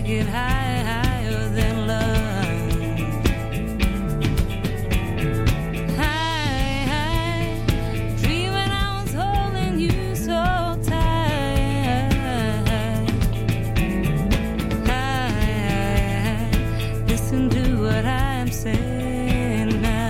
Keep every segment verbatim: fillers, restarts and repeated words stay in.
get high, higher than love. High, high, dreaming I was holding you so tight. High, high, listen to what I am saying now.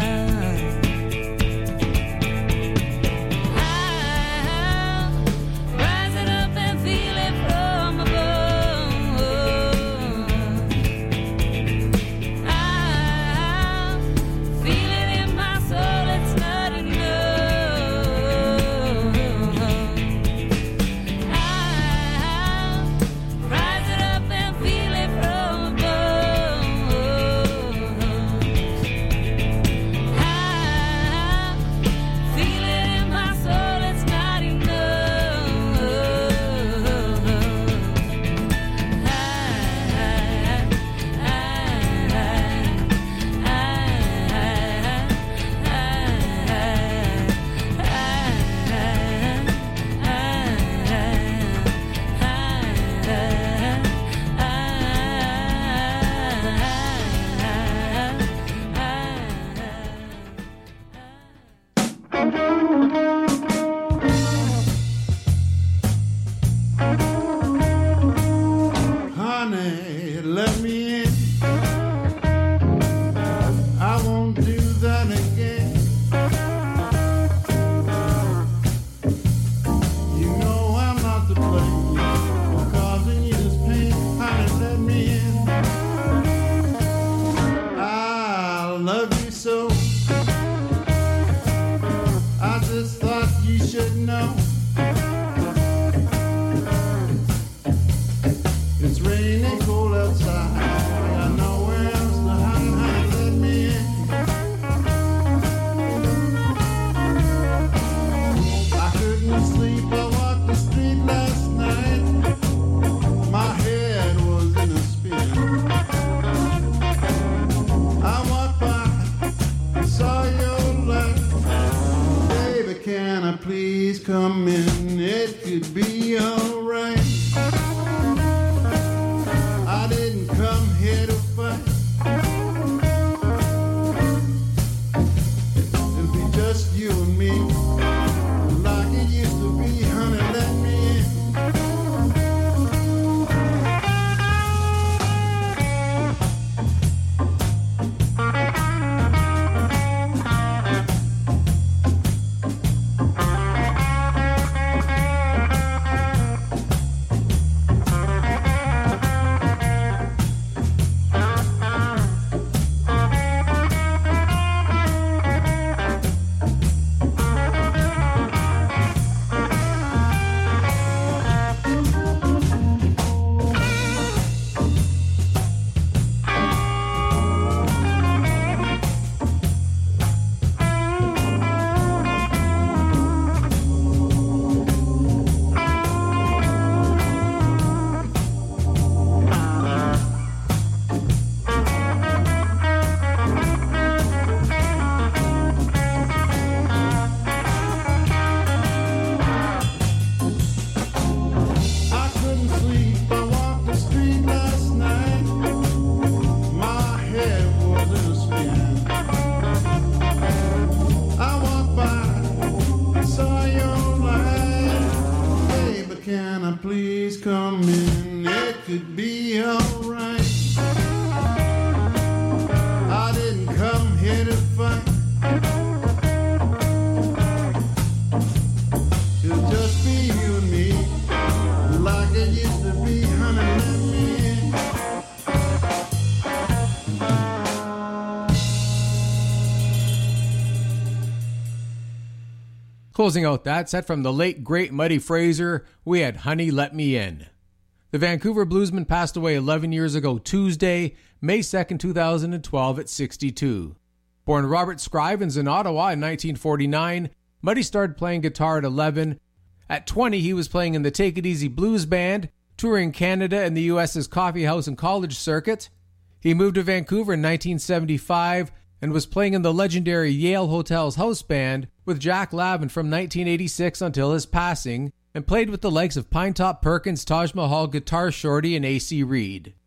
Closing out that set from the late, great Muddy Fraser, we had Honey Let Me In. The Vancouver bluesman passed away eleven years ago Tuesday, May second, two thousand twelve at sixty-two. Born Robert Scrivens in Ottawa in nineteen forty-nine, Muddy started playing guitar at eleven. At twenty, he was playing in the Take It Easy Blues Band, touring Canada and the U S's coffee house and college circuit. He moved to Vancouver in nineteen seventy-five and was playing in the legendary Yale Hotel's house band with Jack Lavin from nineteen eighty-six until his passing, and played with the likes of Pinetop Perkins, Taj Mahal, Guitar Shorty, and A C Reed.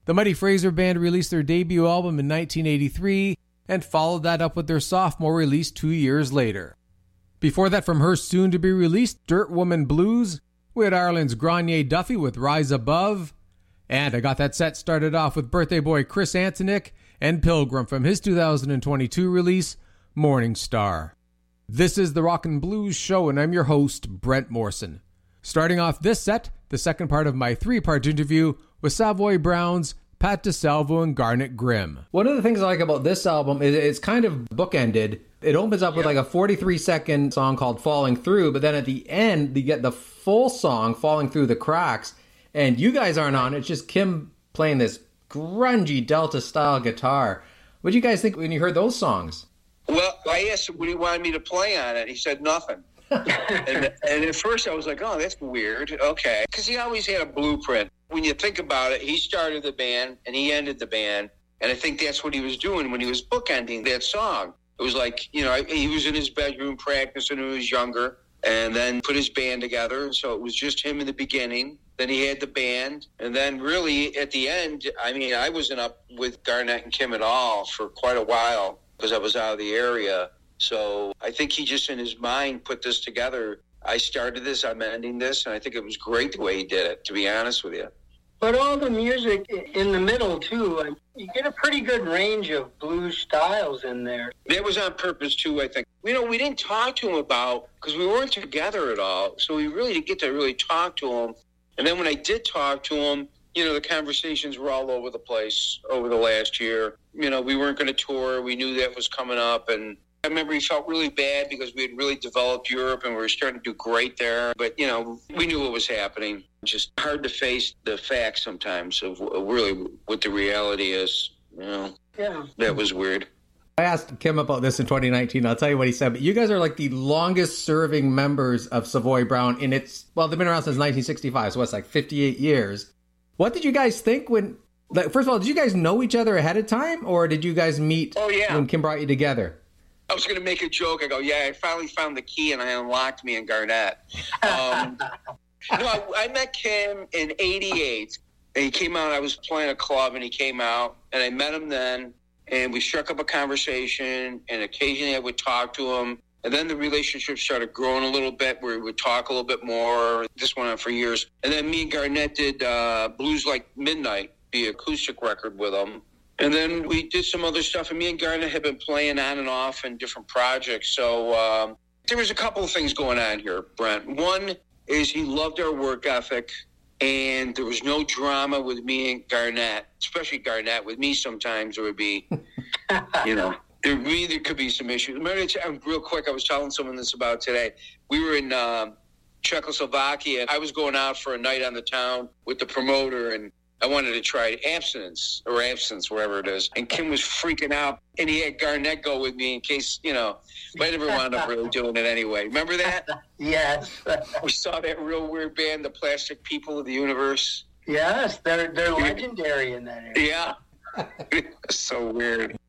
The Muddy Fraser Band released their debut album in nineteen eighty-three and followed that up with their sophomore release two years later. Before that, from her soon-to-be-released Dirt Woman Blues, we had Ireland's Grania Duffy with Rise Above, and I got that set started off with birthday boy Chris Antonick and Pilgrim from his two thousand twenty-two release, Morning Star. This is the Rockin' Blues Show, and I'm your host, Brent Morrison. Starting off this set, the second part of my three-part interview with Savoy Brown's Pat DeSalvo and Garnet Grimm. One of the things I like about this album is it's kind of bookended. It opens up with like a forty-three second song called Falling Through, but then at the end, you get the full song, Falling Through the Cracks, and you guys aren't on it. It's just Kim playing this grungy Delta-style guitar. What did you guys think when you heard those songs? Well, I asked him what he wanted me to play on it. He said nothing. and, and at first I was like, oh, that's weird. Okay. Because he always had a blueprint. When you think about it, he started the band and he ended the band. And I think that's what he was doing when he was bookending that song. It was like, you know, he was in his bedroom practicing when he was younger and then put his band together. And so it was just him in the beginning. Then he had the band. And then really at the end, I mean, I wasn't up with Garnet and Kim at all for quite a while because I was out of the area. So I think he just in his mind put this together. I started this, I'm ending this, and I think it was great the way he did it, to be honest with you. But all the music in the middle, too, you get a pretty good range of blues styles in there. That was on purpose, too, I think. You know, we didn't talk to him about, because we weren't together at all, so we really didn't get to really talk to him. And then when I did talk to him, you know, the conversations were all over the place over the last year. You know, we weren't going to tour. We knew that was coming up, and I remember he felt really bad because we had really developed Europe and we were starting to do great there. But, you know, we knew what was happening. Just hard to face the facts sometimes of really what the reality is. You know, yeah. That was weird. I asked Kim about this in twenty nineteen. I'll tell you what he said. But you guys are like the longest serving members of Savoy Brown in its, well, they've been around since nineteen sixty-five. So it's like fifty-eight years. What did you guys think when, like, first of all, did you guys know each other ahead of time or did you guys meet oh, yeah. when Kim brought you together? I was going to make a joke. I go, yeah, I finally found the key and I unlocked me and Garnet. Um, no, I, I met Kim in eighty-eight. And he came out. I was playing a club and he came out. And I met him then. And we struck up a conversation. And occasionally I would talk to him. And then the relationship started growing a little bit where we would talk a little bit more. This went on for years. And then me and Garnet did uh, Blues Like Midnight, the acoustic record with him. And then we did some other stuff, and me and Garnet had been playing on and off in different projects. So um, there was a couple of things going on here, Brent. One is he loved our work ethic, and there was no drama with me and Garnet, especially Garnet. With me sometimes there would be, you know, there really could be some issues. Remember, real quick, I was telling someone this about today. We were in uh, Czechoslovakia, and I was going out for a night on the town with the promoter, and I wanted to try abstinence or absence, wherever it is. And Kim was freaking out. And he had Garnet go with me in case, you know, but I never wound up really doing it anyway. Remember that? Yes. We saw that real weird band, the Plastic People of the Universe. Yes, they're they're legendary in that area. Yeah. So weird.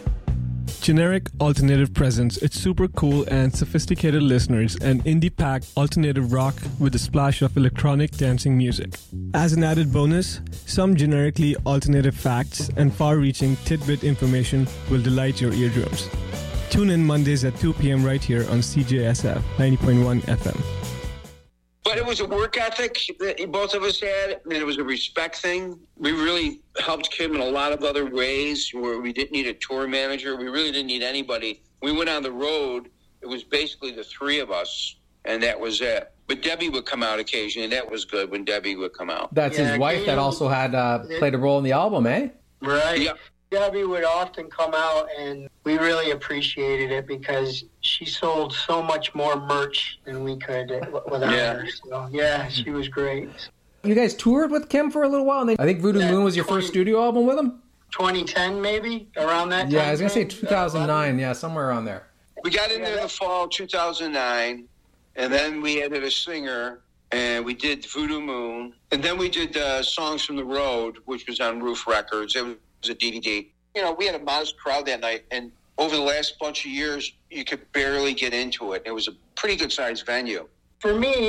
Generic Alternative presents its super cool and sophisticated listeners and indie-packed alternative rock with a splash of electronic dancing music. As an added bonus, some generically alternative facts and far-reaching tidbit information will delight your eardrums. Tune in Mondays at two p.m. right here on C J S F ninety point one F M. But it was a work ethic that both of us had, and it was a respect thing. We really helped Kim in a lot of other ways where we didn't need a tour manager. We really didn't need anybody. We went on the road. It was basically the three of us, and that was it. But Debbie would come out occasionally, and that was good when Debbie would come out. That's yeah, his wife that also had uh, played a role in the album, eh? Right. Yeah. Debbie would often come out, and we really appreciated it because she sold so much more merch than we could without yeah. her. So, yeah, she was great. You guys toured with Kim for a little while, and I think Voodoo yeah, Moon was your twenty, first studio album with him? twenty ten, maybe, around that time. Yeah, I was going to say two thousand nine, yeah, somewhere around there. We got in there in the fall two thousand nine, and then we added a singer, and we did Voodoo Moon, and then we did uh, Songs from the Road, which was on Roof Records. It was a D V D. You know, we had a modest crowd that night, and over the last bunch of years, you could barely get into it. It was a pretty good-sized venue. For me,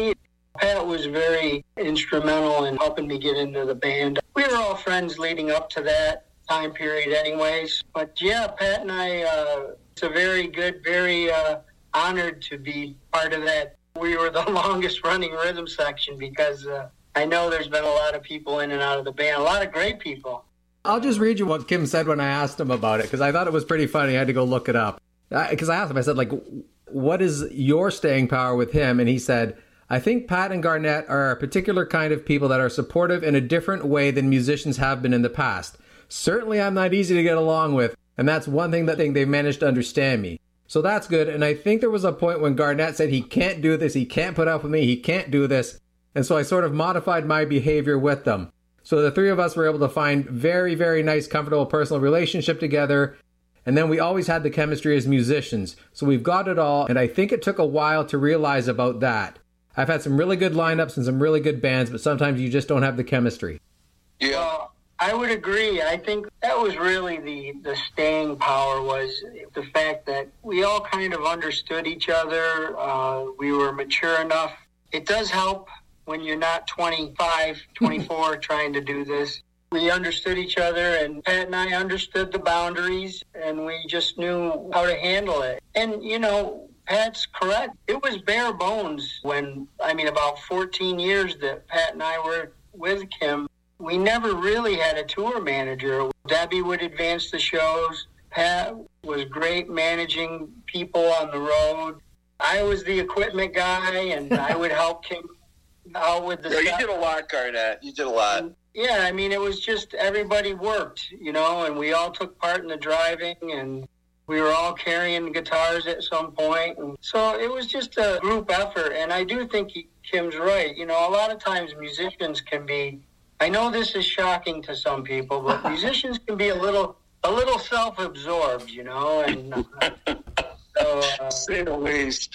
Pat was very instrumental in helping me get into the band. We were all friends leading up to that time period anyways. But yeah, Pat and I, uh, it's a very good, very uh, honored to be part of that. We were the longest running rhythm section because uh, I know there's been a lot of people in and out of the band, a lot of great people. I'll just read you what Kim said when I asked him about it, because I thought it was pretty funny. I had to go look it up. Because I asked him, I said, like, what is your staying power with him? And he said, I think Pat and Garnett are a particular kind of people that are supportive in a different way than musicians have been in the past. Certainly I'm not easy to get along with, and that's one thing that they've managed to understand me. So that's good. And I think there was a point when Garnett said he can't do this, he can't put up with me, he can't do this. And so I sort of modified my behavior with them. So the three of us were able to find very, very nice, comfortable personal relationship together. And then we always had the chemistry as musicians. So we've got it all. And I think it took a while to realize about that. I've had some really good lineups and some really good bands, but sometimes you just don't have the chemistry. Yeah. Well, I would agree. I think that was really the, the staying power, was the fact that we all kind of understood each other. Uh, we were mature enough. It does help when you're not twenty-five, twenty-four trying to do this. We understood each other, and Pat and I understood the boundaries, and we just knew how to handle it. And, you know, Pat's correct. It was bare bones when, I mean, about fourteen years that Pat and I were with Kim. We never really had a tour manager. Debbie would advance the shows. Pat was great managing people on the road. I was the equipment guy, and I would help Kim out with the Yeah, you stuff. did a lot, Garnett. You did a lot. Yeah, I mean, it was just everybody worked, you know, and we all took part in the driving, and we were all carrying guitars at some point. And so it was just a group effort, and I do think he, Kim's right. You know, a lot of times musicians can be, I know this is shocking to some people, but musicians can be a little a little self-absorbed, you know, and uh, so... Uh, Say the least.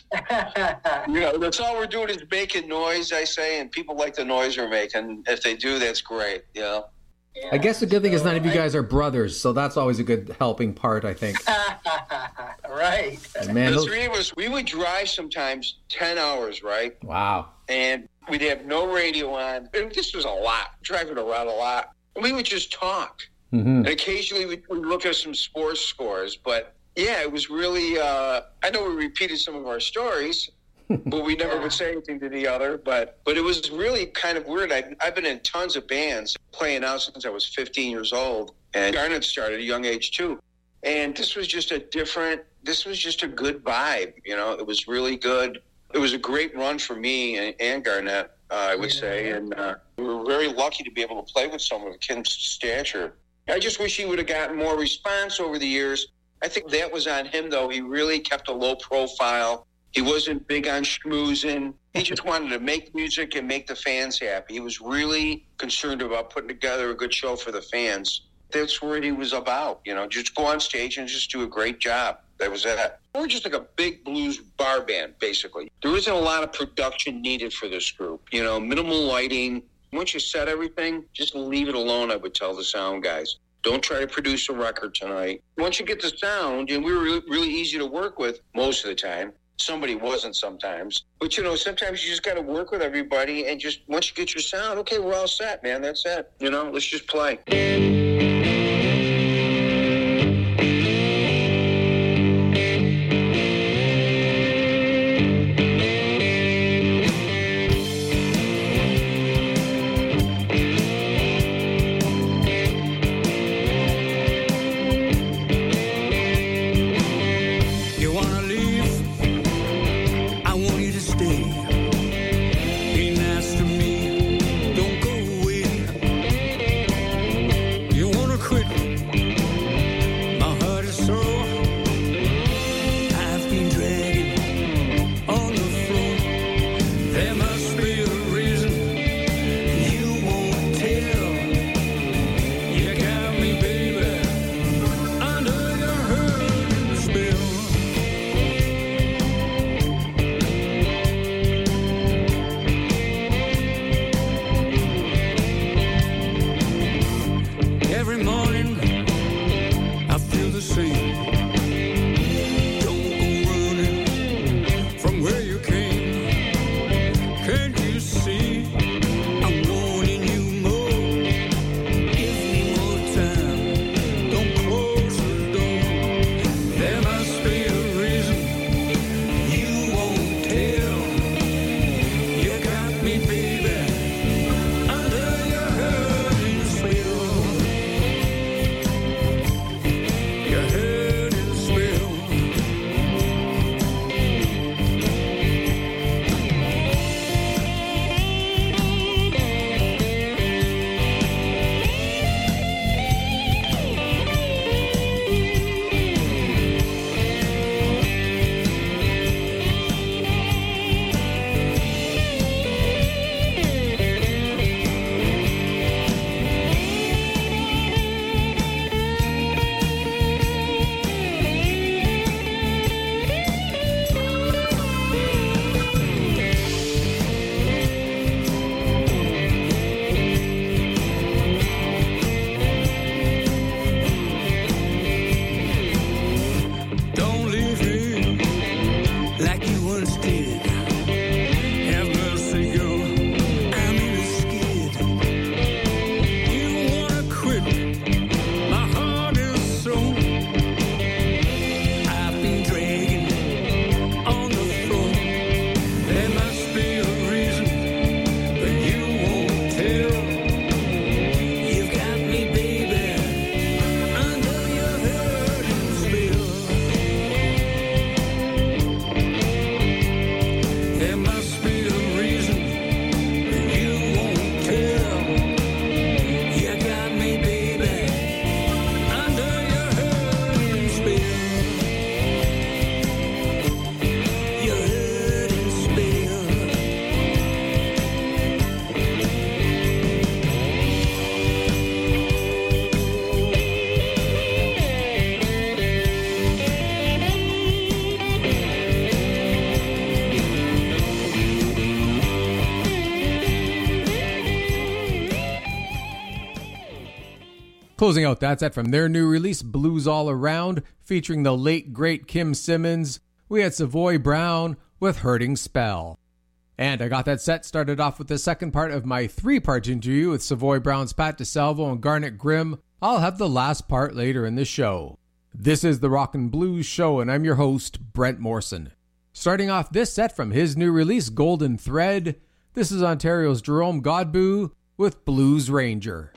You know, that's all we're doing is making noise, I say, and people like the noise we're making. If they do, that's great, you know? yeah, I guess the good thing is so none of you I- guys are brothers, so that's always a good helping part, I think. Right. And man, The those- three of us, we would drive sometimes ten hours, right? wow. And we'd have no radio on. And this was a lot, driving around a lot. And we would just talk. Mm-hmm. And occasionally we'd, we'd look at some sports scores. But, yeah, it was really, uh, I know we repeated some of our stories, but we never would say anything to the other. But but it was really kind of weird. I, I've been in tons of bands playing out since I was fifteen years old. And Garnett started at a young age, too. And this was just a different, this was just a good vibe, you know. It was really good. It was a great run for me and, and Garnett, uh, I would Yeah. say. And uh, we were very lucky to be able to play with someone of Kim's stature. I just wish he would have gotten more response over the years. I think that was on him, though. He really kept a low profile. He wasn't big on schmoozing. He just wanted to make music and make the fans happy. He was really concerned about putting together a good show for the fans. That's what he was about, you know, just go on stage and just do a great job. That was it. We're just like a big blues bar band, basically. There isn't a lot of production needed for this group, you know, minimal lighting. Once you set everything, just leave it alone, I would tell the sound guys. Don't try to produce a record tonight. Once you get the sound, and we were really, really easy to work with most of the time. Somebody wasn't sometimes. But, you know, sometimes you just got to work with everybody, and just once you get your sound, okay, we're all set, man. That's it. You know, let's just play. You wanna leave? I want you to stay. Be nice to me. Don't go away. You wanna quit? My heart is sore. I've been dragging on the floor. There must be a reason you won't tell. You got me, baby, under your hurting spell. Every morning I feel the same. Don't go running from where you came. Can't you see? Closing out that set from their new release, Blues All Around, featuring the late great Kim Simmons, we had Savoy Brown with Hurting Spell. And I got that set started off with the second part of my three-part interview with Savoy Brown's Pat DeSalvo and Garnet Grimm. I'll have the last part later in the show. This is the Rock and Blues Show, and I'm your host, Brent Morrison. Starting off this set from his new release, Golden Thread, this is Ontario's Jerome Godbout with Blues Ranger.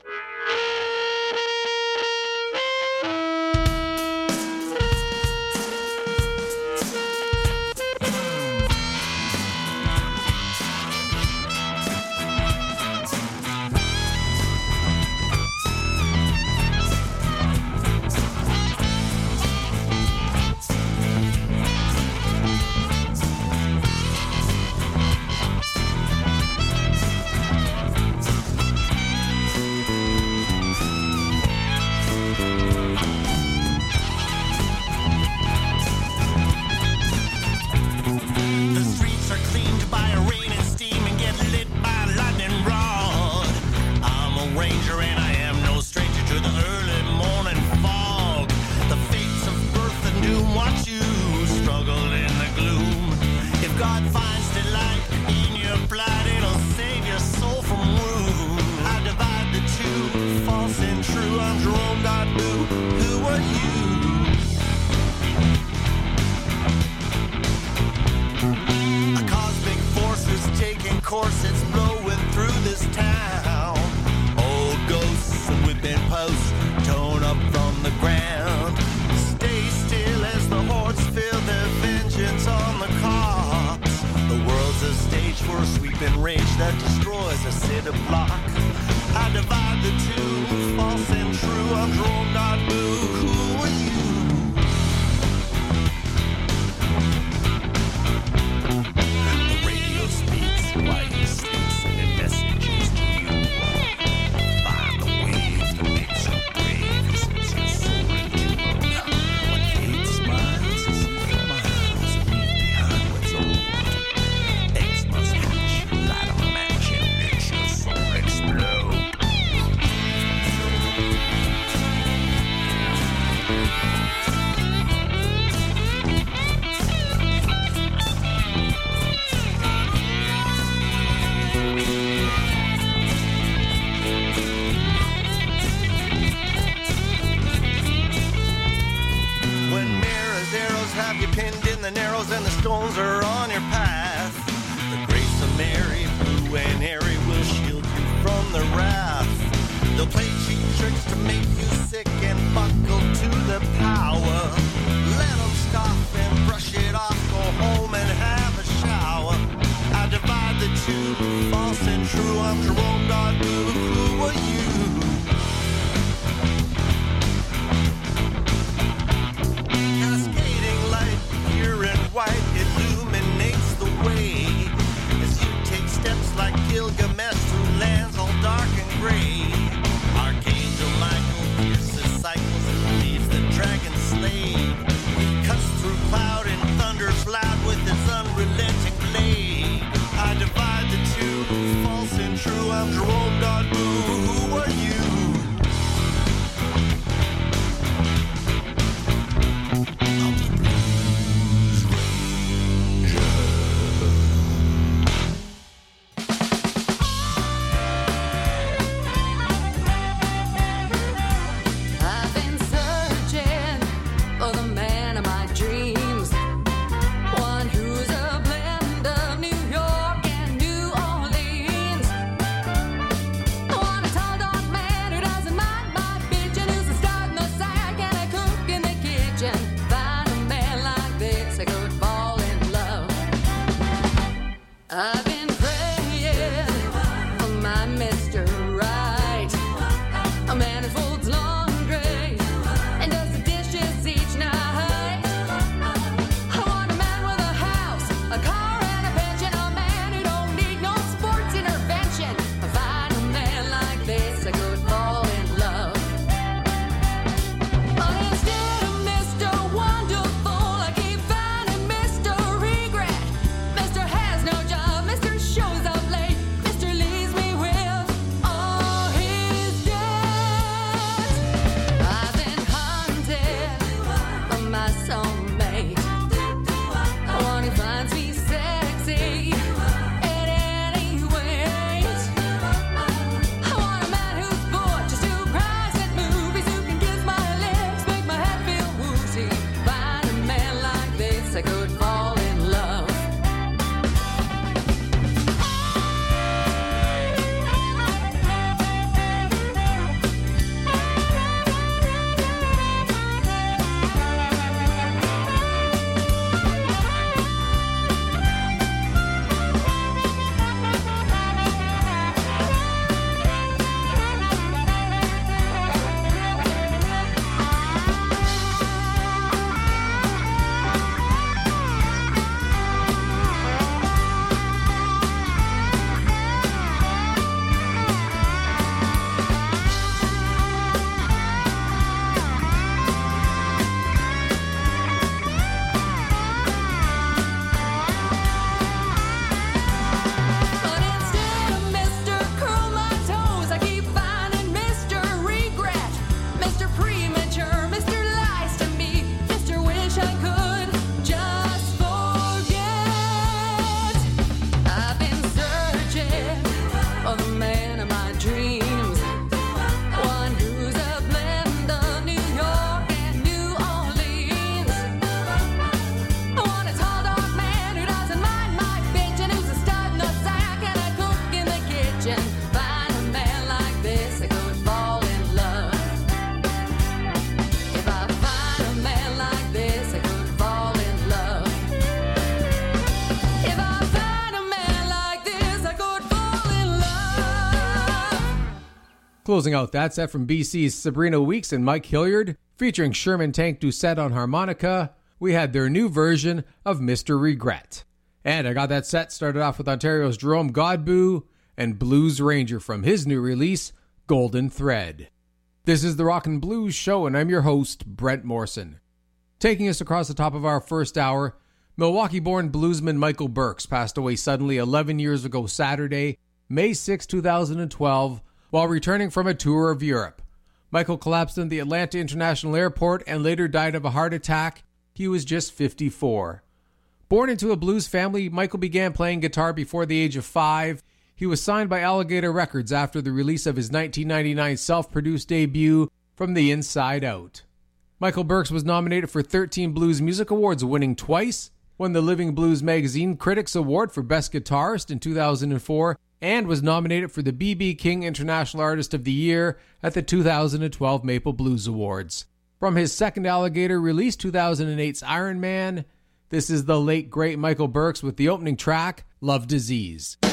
Gilgamesh through lands all dark and gray. Archangel Michael pierces Closing out that set from B C's Sabrina Weeks and Mike Hilliard, featuring Sherman Tank Doucette on harmonica, we had their new version of Mister Regret. And I got that set started off with Ontario's Jerome Godbout and Blues Ranger from his new release, Golden Thread. This is the Rock and Blues Show, and I'm your host, Brent Morrison. Taking us across the top of our first hour, Milwaukee-born bluesman Michael Burks passed away suddenly eleven years ago Saturday, May sixth, two thousand twelve, while returning from a tour of Europe. Michael collapsed in the Atlanta International Airport and later died of a heart attack. He was just fifty-four. Born into a blues family, Michael began playing guitar before the age of five. He was signed by Alligator Records after the release of his nineteen ninety-nine self-produced debut, From the Inside Out. Michael Burks was nominated for thirteen Blues Music Awards, winning twice, won the Living Blues Magazine Critics Award for Best Guitarist in two thousand four, and was nominated for the B B. King International Artist of the Year at the two thousand twelve Maple Blues Awards. From his second Alligator release, two thousand eight's Iron Man, this is the late great Michael Burks with the opening track, Love Disease.